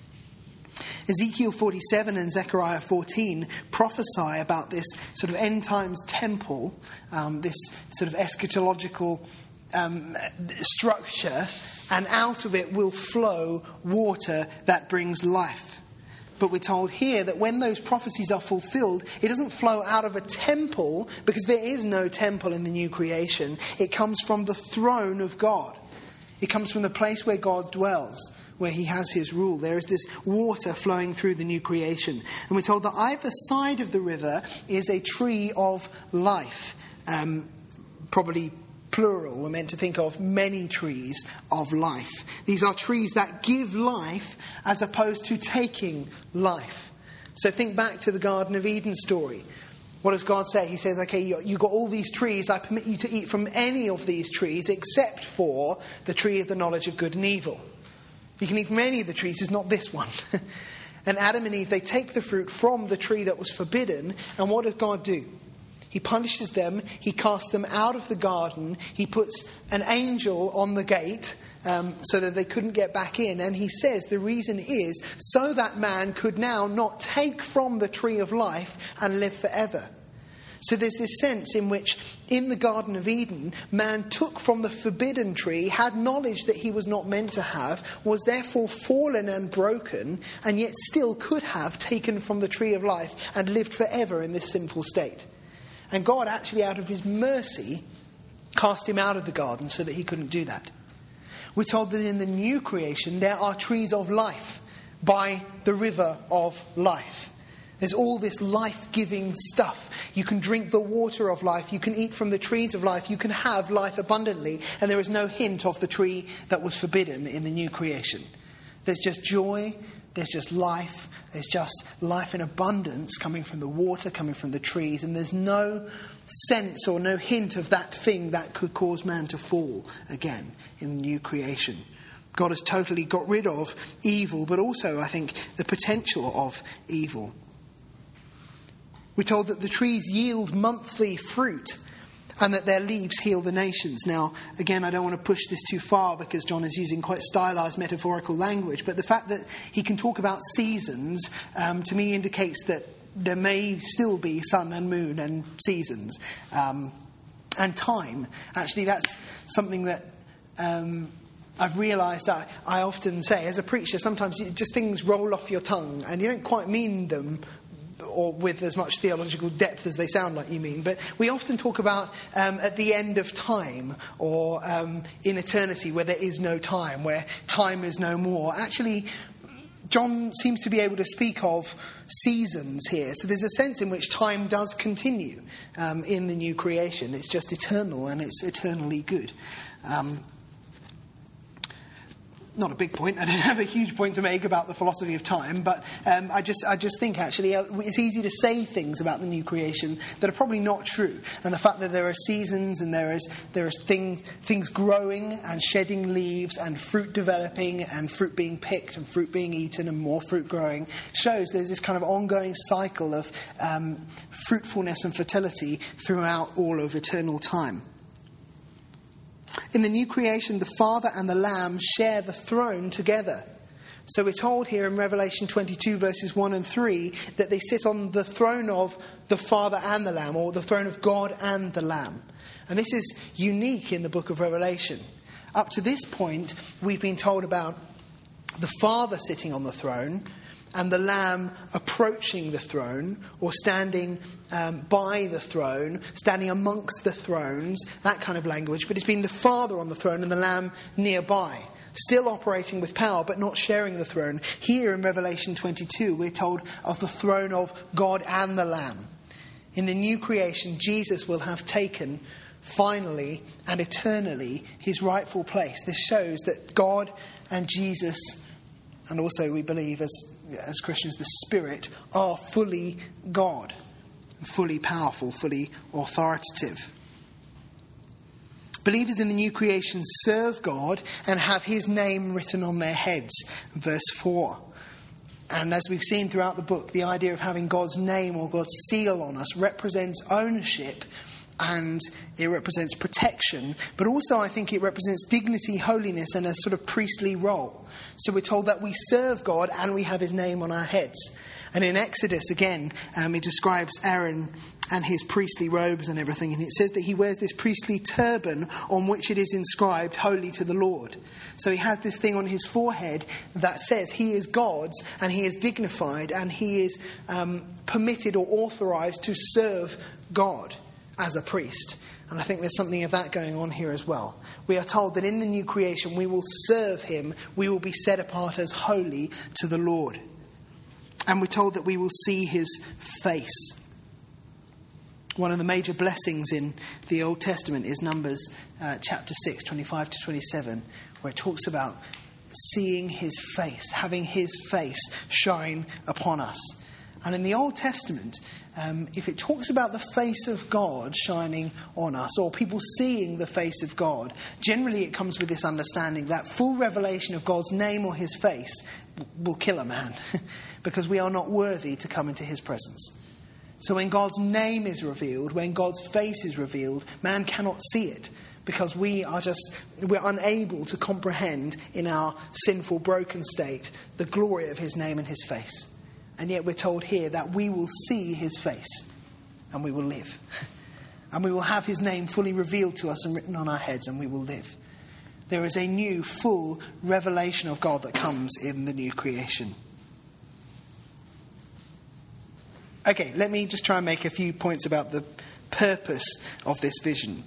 B: Ezekiel 47 and Zechariah 14 prophesy about this sort of end times temple, this sort of eschatological structure, and out of it will flow water that brings life. But we're told here that when those prophecies are fulfilled, it doesn't flow out of a temple, because there is no temple in the new creation. It comes from the throne of God. It comes from the place where God dwells, where he has his rule. There is this water flowing through the new creation. And we're told that either side of the river is a tree of life. Probably plural. We're meant to think of many trees of life. These are trees that give life as opposed to taking life. So think back to the Garden of Eden story. What does God say? He says, okay, you've got all these trees. I permit you to eat from any of these trees except for the tree of the knowledge of good and evil. You can eat from any of the trees, it's not this one. And Adam and Eve, they take the fruit from the tree that was forbidden. And what does God do? He punishes them. He casts them out of the garden. He puts an angel on the gate so that they couldn't get back in. And he says the reason is so that man could now not take from the tree of life and live forever. So there's this sense in which in the Garden of Eden, man took from the forbidden tree, had knowledge that he was not meant to have, was therefore fallen and broken, and yet still could have taken from the tree of life and lived forever in this sinful state. And God actually, out of his mercy, cast him out of the garden so that he couldn't do that. We're told that in the new creation there are trees of life by the river of life. There's all this life-giving stuff. You can drink the water of life. You can eat from the trees of life. You can have life abundantly. And there is no hint of the tree that was forbidden in the new creation. There's just joy. There's just life. There's just life in abundance coming from the water, coming from the trees. And there's no sense or no hint of that thing that could cause man to fall again in the new creation. God has totally got rid of evil, but also, I think, the potential of evil. We're told that the trees yield monthly fruit and that their leaves heal the nations. Now, again, I don't want to push this too far because John is using quite stylized metaphorical language, but the fact that he can talk about seasons, to me indicates that there may still be sun and moon and seasons and time. Actually, that's something that I've realised I often say as a preacher. Sometimes just things roll off your tongue and you don't quite mean them or with as much theological depth as they sound like you mean. But we often talk about at the end of time or in eternity where there is no time, where time is no more. Actually, John seems to be able to speak of seasons here. So there's a sense in which time does continue in the new creation. It's just eternal and it's eternally good. Not a big point. I don't have a huge point to make about the philosophy of time, but I just think actually it's easy to say things about the new creation that are probably not true. And the fact that there are seasons and there are things growing and shedding leaves and fruit developing and fruit being picked and fruit being eaten and more fruit growing shows there's this kind of ongoing cycle of fruitfulness and fertility throughout all of eternal time. In the new creation, the Father and the Lamb share the throne together. So we're told here in Revelation 22 verses 1 and 3 that they sit on the throne of the Father and the Lamb, or the throne of God and the Lamb. And this is unique in the book of Revelation. Up to this point, we've been told about the Father sitting on the throne and the Lamb approaching the throne or standing by the throne, standing amongst the thrones, that kind of language. But it's been the Father on the throne and the Lamb nearby, still operating with power but not sharing the throne. Here in Revelation 22, we're told of the throne of God and the Lamb. In the new creation, Jesus will have taken finally and eternally his rightful place. This shows that God and Jesus, and also we believe as Christians, the Spirit, are fully God, fully powerful, fully authoritative. Believers in the new creation serve God and have his name written on their heads. Verse 4. And as we've seen throughout the book, the idea of having God's name or God's seal on us represents ownership and it represents protection, but also I think it represents dignity, holiness, and a sort of priestly role. So we're told that we serve God and we have his name on our heads. And in Exodus, again, it describes Aaron and his priestly robes and everything. And it says that he wears this priestly turban on which it is inscribed, Holy to the Lord. So he has this thing on his forehead that says he is God's and he is dignified and he is permitted or authorized to serve God as a priest. And I think there's something of that going on here as well. We are told that in the new creation we will serve him, we will be set apart as holy to the Lord. And we're told that we will see his face. One of the major blessings in the Old Testament is Numbers chapter 6, 25 to 27, where it talks about seeing his face, having his face shine upon us. And in the Old Testament, if it talks about the face of God shining on us, or people seeing the face of God, generally it comes with this understanding that full revelation of God's name or his face will kill a man, because we are not worthy to come into his presence. So when God's name is revealed, when God's face is revealed, man cannot see it, because we're unable to comprehend in our sinful, broken state the glory of his name and his face. And yet we're told here that we will see his face and we will live. And we will have his name fully revealed to us and written on our heads, and we will live. There is a new, full revelation of God that comes in the new creation. Okay, let me just try and make a few points about the purpose of this vision.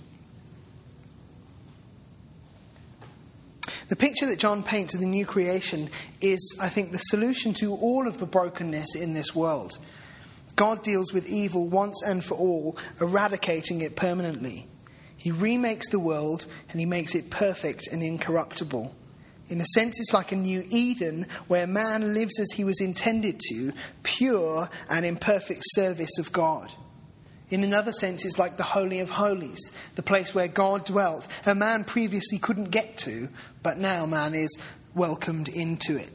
B: The picture that John paints of the new creation is, I think, the solution to all of the brokenness in this world. God deals with evil once and for all, eradicating it permanently. He remakes the world and he makes it perfect and incorruptible. In a sense, it's like a new Eden where man lives as he was intended to, pure and in perfect service of God. In another sense, it's like the Holy of Holies, the place where God dwelt, a man previously couldn't get to, but now man is welcomed into it.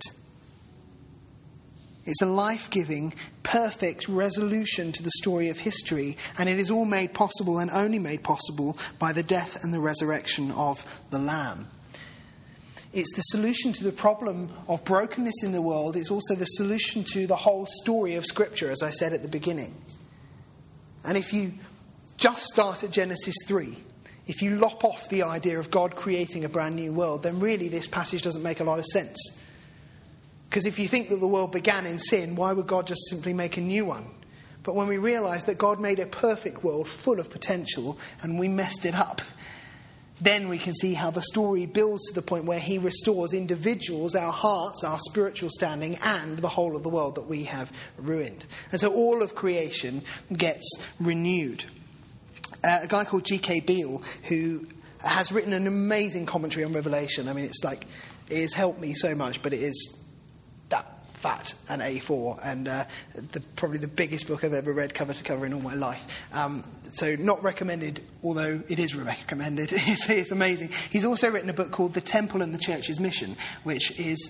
B: It's a life-giving, perfect resolution to the story of history, and it is all made possible and only made possible by the death and the resurrection of the Lamb. It's the solution to the problem of brokenness in the world. It's also the solution to the whole story of Scripture, as I said at the beginning. And if you just start at Genesis 3, if you lop off the idea of God creating a brand new world, then really this passage doesn't make a lot of sense. Because if you think that the world began in sin, why would God just simply make a new one? But when we realise that God made a perfect world full of potential and we messed it up, then we can see how the story builds to the point where he restores individuals, our hearts, our spiritual standing, and the whole of the world that we have ruined. And so all of creation gets renewed. A guy called G.K. Beale, who has written an amazing commentary on Revelation. I mean, it has helped me so much, but it is that fat and A4, and probably the biggest book I've ever read cover to cover in all my life. So not recommended, although it is recommended. It's amazing. He's also written a book called The Temple and the Church's Mission, which is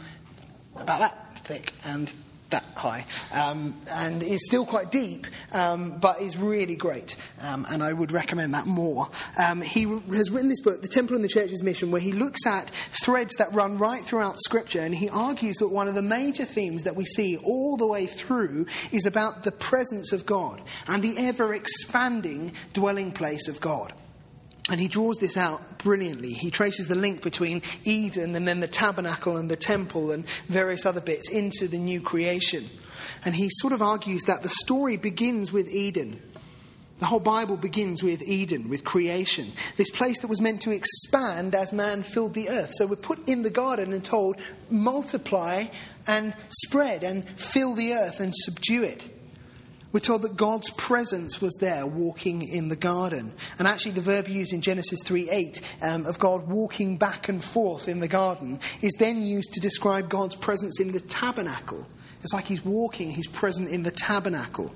B: about that thick and that high, and is still quite deep, but is really great, and I would recommend that more. He has written this book, The Temple and the Church's Mission, where he looks at threads that run right throughout Scripture, and he argues that one of the major themes that we see all the way through is about the presence of God and the ever-expanding dwelling place of God. And he draws this out brilliantly. He traces the link between Eden and then the tabernacle and the temple and various other bits into the new creation. And he sort of argues that the story begins with Eden. The whole Bible begins with Eden, with creation. This place that was meant to expand as man filled the earth. So we're put in the garden and told, multiply and spread and fill the earth and subdue it. We're told that God's presence was there walking in the garden. And actually the verb used in Genesis 3:8 of God walking back and forth in the garden is then used to describe God's presence in the tabernacle. It's like he's walking, he's present in the tabernacle.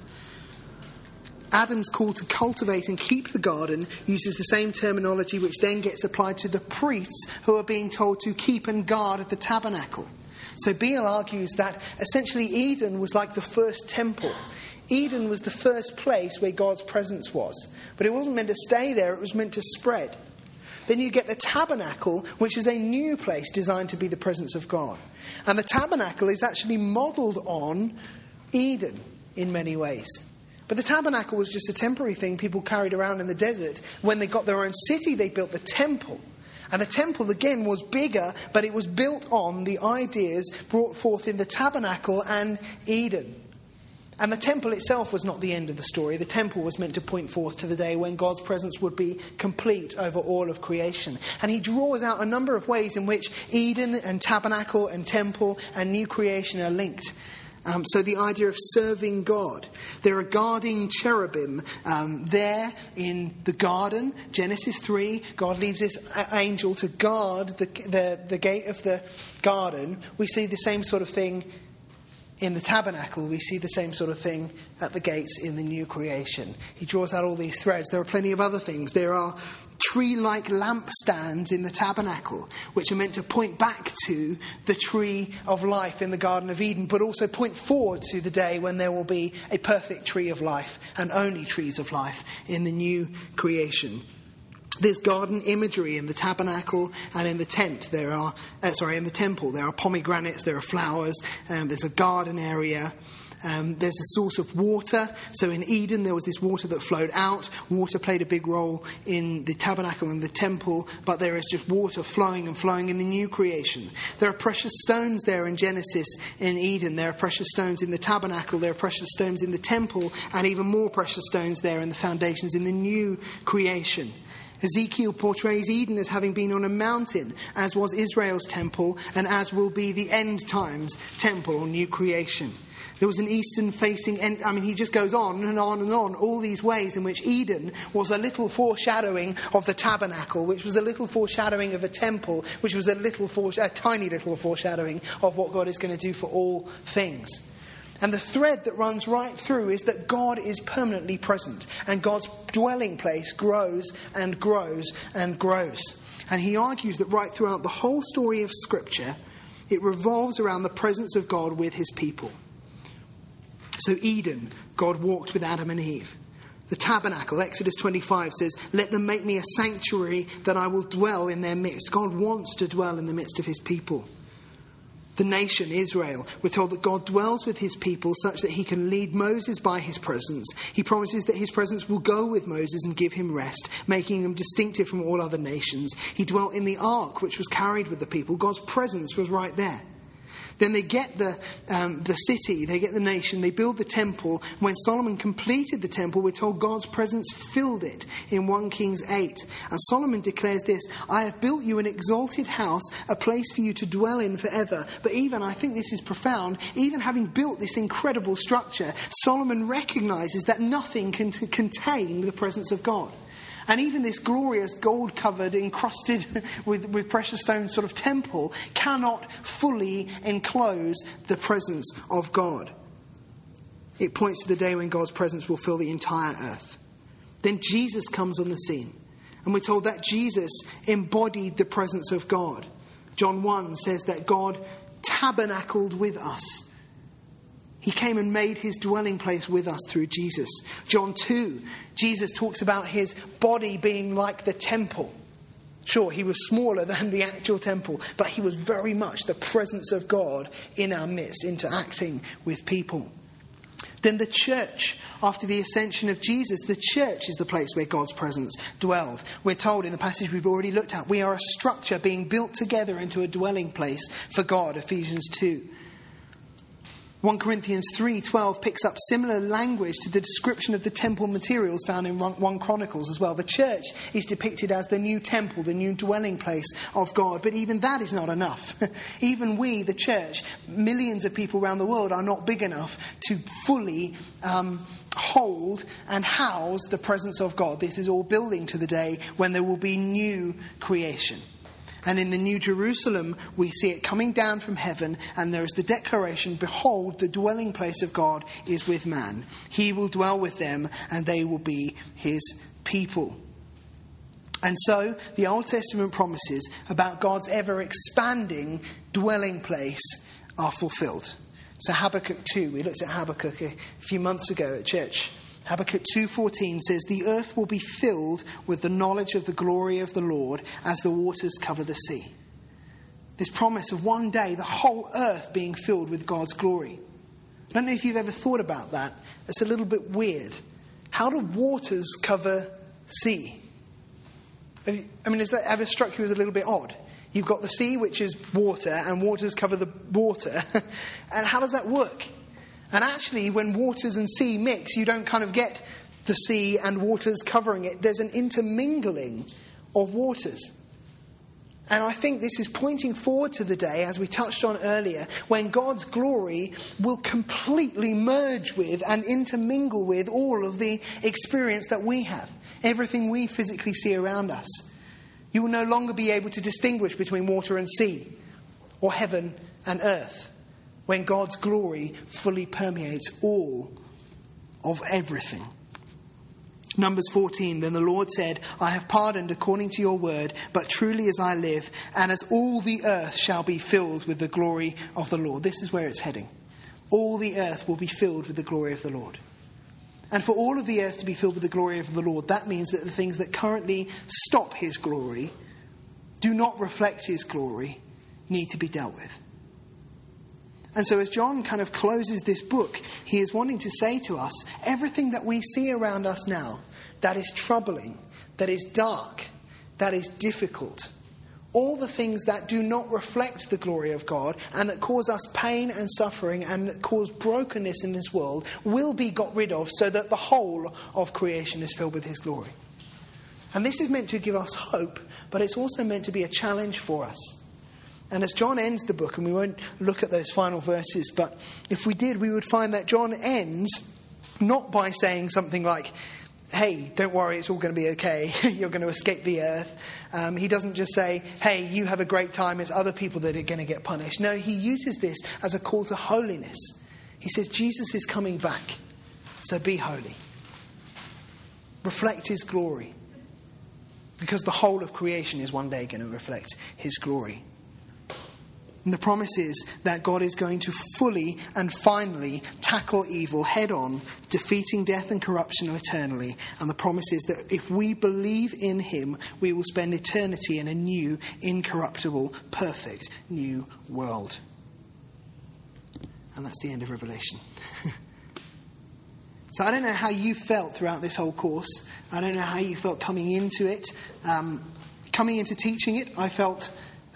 B: Adam's call to cultivate and keep the garden uses the same terminology which then gets applied to the priests who are being told to keep and guard the tabernacle. So Beale argues that essentially Eden was like the first temple. Eden was the first place where God's presence was. But it wasn't meant to stay there, it was meant to spread. Then you get the tabernacle, which is a new place designed to be the presence of God. And the tabernacle is actually modelled on Eden in many ways. But the tabernacle was just a temporary thing people carried around in the desert. When they got their own city, they built the temple. And the temple, again, was bigger, but it was built on the ideas brought forth in the tabernacle and Eden. And the temple itself was not the end of the story. The temple was meant to point forth to the day when God's presence would be complete over all of creation. And he draws out a number of ways in which Eden and tabernacle and temple and new creation are linked. So the idea of serving God. There are guarding cherubim there in the garden. Genesis 3, God leaves this angel to guard the gate of the garden. We see the same sort of thing in the tabernacle. We see the same sort of thing at the gates in the new creation. He draws out all these threads. There are plenty of other things. There are tree-like lampstands in the tabernacle, which are meant to point back to the tree of life in the Garden of Eden, but also point forward to the day when there will be a perfect tree of life and only trees of life in the new creation. There's garden imagery in the tabernacle and in the tent. In the temple, there are pomegranates, there are flowers, there's a garden area. There's a source of water. So in Eden, there was this water that flowed out. Water played a big role in the tabernacle and the temple, but there is just water flowing and flowing in the new creation. There are precious stones there in Genesis, in Eden. There are precious stones in the tabernacle. There are precious stones in the temple, and even more precious stones there in the foundations in the new creation. Ezekiel portrays Eden as having been on a mountain, as was Israel's temple, and as will be the end times temple or new creation. There was an eastern-facing end. I mean, he just goes on and on and on, all these ways in which Eden was a little foreshadowing of the tabernacle, which was a little foreshadowing of a temple, which was a tiny little foreshadowing of what God is going to do for all things. And the thread that runs right through is that God is permanently present, and God's dwelling place grows and grows and grows. And he argues that right throughout the whole story of Scripture, it revolves around the presence of God with his people. So Eden, God walked with Adam and Eve. The tabernacle, Exodus 25 says, let them make me a sanctuary that I will dwell in their midst. God wants to dwell in the midst of his people. The nation, Israel, we're told that God dwells with his people such that he can lead Moses by his presence. He promises that his presence will go with Moses and give him rest, making him distinctive from all other nations. He dwelt in the ark, which was carried with the people. God's presence was right there. Then they get the city, they get the nation, they build the temple. When Solomon completed the temple, we're told God's presence filled it in 1 Kings 8. And Solomon declares this, I have built you an exalted house, a place for you to dwell in forever. But even, I think this is profound, even having built this incredible structure, Solomon recognizes that nothing can contain the presence of God. And even this glorious gold-covered, encrusted with precious stones sort of temple cannot fully enclose the presence of God. It points to the day when God's presence will fill the entire earth. Then Jesus comes on the scene. And we're told that Jesus embodied the presence of God. John 1 says that God tabernacled with us. He came and made his dwelling place with us through Jesus. John 2, Jesus talks about his body being like the temple. Sure, he was smaller than the actual temple, but he was very much the presence of God in our midst, interacting with people. Then the church, after the ascension of Jesus, the church is the place where God's presence dwelled. We're told in the passage we've already looked at, we are a structure being built together into a dwelling place for God, Ephesians 2. 1 Corinthians 3:12 picks up similar language to the description of the temple materials found in 1 Chronicles as well. The church is depicted as the new temple, the new dwelling place of God. But even that is not enough. Even we, the church, millions of people around the world, are not big enough to fully hold and house the presence of God. This is all building to the day when there will be new creation. And in the New Jerusalem, we see it coming down from heaven, and there is the declaration, behold, the dwelling place of God is with man. He will dwell with them, and they will be his people. And so, the Old Testament promises about God's ever-expanding dwelling place are fulfilled. So Habakkuk 2, we looked at Habakkuk a few months ago at church. Habakkuk 2:14 says, the earth will be filled with the knowledge of the glory of the Lord as the waters cover the sea. This promise of one day the whole earth being filled with God's glory. I don't know if you've ever thought about that. It's a little bit weird. How do waters cover sea? Has that ever struck you as a little bit odd? You've got the sea, which is water, and waters cover the water. And how does that work? And actually, when waters and sea mix, you don't kind of get the sea and waters covering it. There's an intermingling of waters. And I think this is pointing forward to the day, as we touched on earlier, when God's glory will completely merge with and intermingle with all of the experience that we have. Everything we physically see around us. You will no longer be able to distinguish between water and sea, or heaven and earth, when God's glory fully permeates all of everything. Numbers 14, then the Lord said, I have pardoned according to your word, but truly as I live, and as all the earth shall be filled with the glory of the Lord. This is where it's heading. All the earth will be filled with the glory of the Lord. And for all of the earth to be filled with the glory of the Lord, that means that the things that currently stop his glory, do not reflect his glory, need to be dealt with. And so as John kind of closes this book, he is wanting to say to us, everything that we see around us now that is troubling, that is dark, that is difficult, all the things that do not reflect the glory of God and that cause us pain and suffering and that cause brokenness in this world will be got rid of so that the whole of creation is filled with his glory. And this is meant to give us hope, but it's also meant to be a challenge for us. And as John ends the book, and we won't look at those final verses, but if we did, we would find that John ends not by saying something like, hey, don't worry, it's all going to be okay. You're going to escape the earth. He doesn't just say, hey, you have a great time. It's other people that are going to get punished. No, he uses this as a call to holiness. He says, Jesus is coming back, so be holy. Reflect his glory. Because the whole of creation is one day going to reflect his glory. And the promise is that God is going to fully and finally tackle evil head on, defeating death and corruption eternally. And the promise is that if we believe in him, we will spend eternity in a new, incorruptible, perfect new world. And that's the end of Revelation. So I don't know how you felt throughout this whole course. I don't know how you felt coming into it. Coming into teaching it, I felt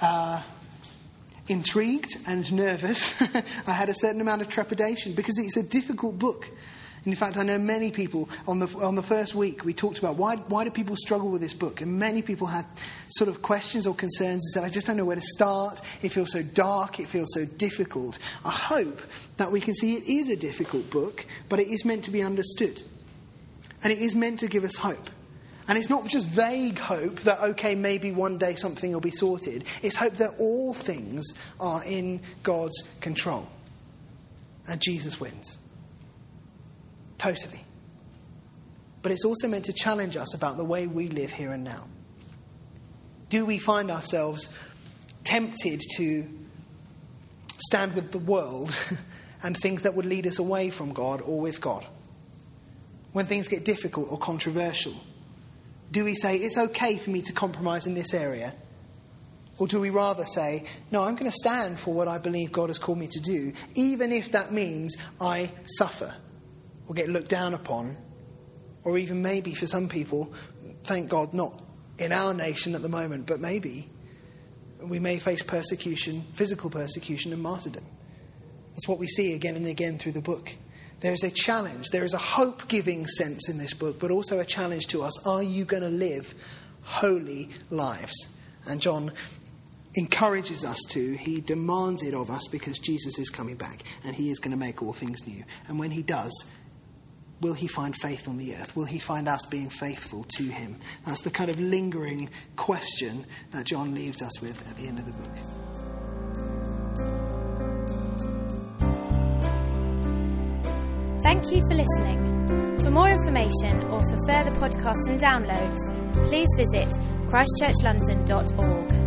B: intrigued and nervous. I had a certain amount of trepidation because it's a difficult book. And in fact, I know many people on the first week we talked about why do people struggle with this book, and many people had sort of questions or concerns and said, I just don't know where to start. It feels so dark. It feels so difficult. I hope that we can see it is a difficult book, but it is meant to be understood, and it is meant to give us hope. And it's not just vague hope that, okay, maybe one day something will be sorted. It's hope that all things are in God's control. And Jesus wins. Totally. But it's also meant to challenge us about the way we live here and now. Do we find ourselves tempted to stand with the world and things that would lead us away from God or with God? When things get difficult or controversial, do we say, it's okay for me to compromise in this area? Or do we rather say, no, I'm going to stand for what I believe God has called me to do, even if that means I suffer or get looked down upon, or even maybe for some people, thank God, not in our nation at the moment, but maybe we may face persecution, physical persecution and martyrdom. That's what we see again and again through the book. There is a challenge. There is a hope-giving sense in this book, but also a challenge to us. Are you going to live holy lives? And John encourages us to. He demands it of us because Jesus is coming back and he is going to make all things new. And when he does, will he find faith on the earth? Will he find us being faithful to him? That's the kind of lingering question that John leaves us with at the end of the book.
A: Thank you for listening. For more information or for further podcasts and downloads, please visit christchurchlondon.org.